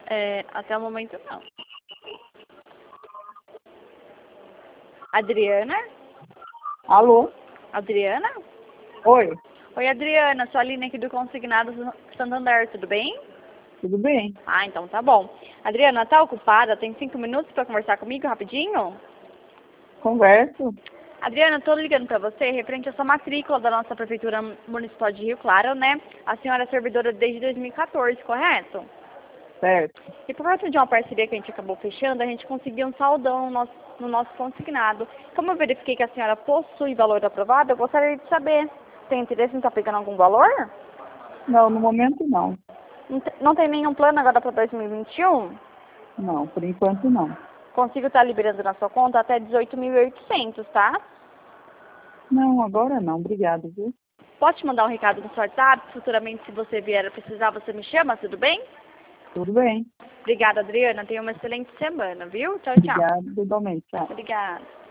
Até o momento não. Adriana? Alô? Adriana? Oi, Oi, Adriana, sou a Aline aqui do Consignado Santander, tudo bem? tudo bem? Ah, então tá bom. Adriana, tá ocupada? Tem 5 minutos pra conversar comigo rapidinho? Converso? Adriana, tô ligando pra você referente à sua matrícula da nossa Prefeitura Municipal de Rio Claro, né? A senhora é servidora desde 2014, correto? Certo. E por causa de uma parceria que a gente acabou fechando, a gente conseguiu um saldão no nosso consignado. Como eu verifiquei que a senhora possui valor aprovado, eu gostaria de saber. Tem interesse em estar pegando algum valor? Não, no momento não. Não tem nenhum plano agora para 2021? Não, por enquanto não. Consigo estar liberando na sua conta até 18.800, tá? Não, agora não, obrigado, viu? Pode te mandar um recado no seu WhatsApp, futuramente se você vier a precisar, você me chama, tudo bem? Tudo bem. Obrigada, Adriana. Tenha uma excelente semana, viu? Tchau, tchau. Obrigado, igualmente, tchau. Obrigada.